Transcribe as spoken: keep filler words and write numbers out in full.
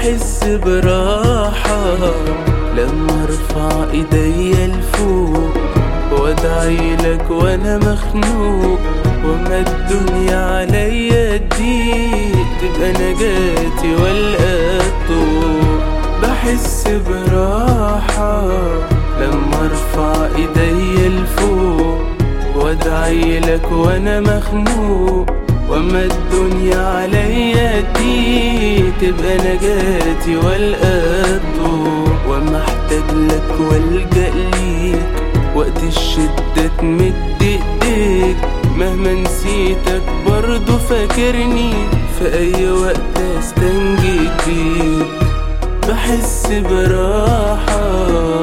بحس براحة لما ارفع ايديا لفوق وادعي لك وانا مخنوق، وما الدنيا عليا تضيق تبقى نجاتي والقى الطوق. بحس براحة لما ارفع ايديا لفوق وادعي لك وانا مخنوق، وما الدنيا عليا تضيق تبقى نجاتي والقى الطوق. وما احتاج لك والجأ ليك وقت الشدة تمد ايديك، مهما نسيتك برضو فاكرني في اي وقت استنجد بيك. بحس براحة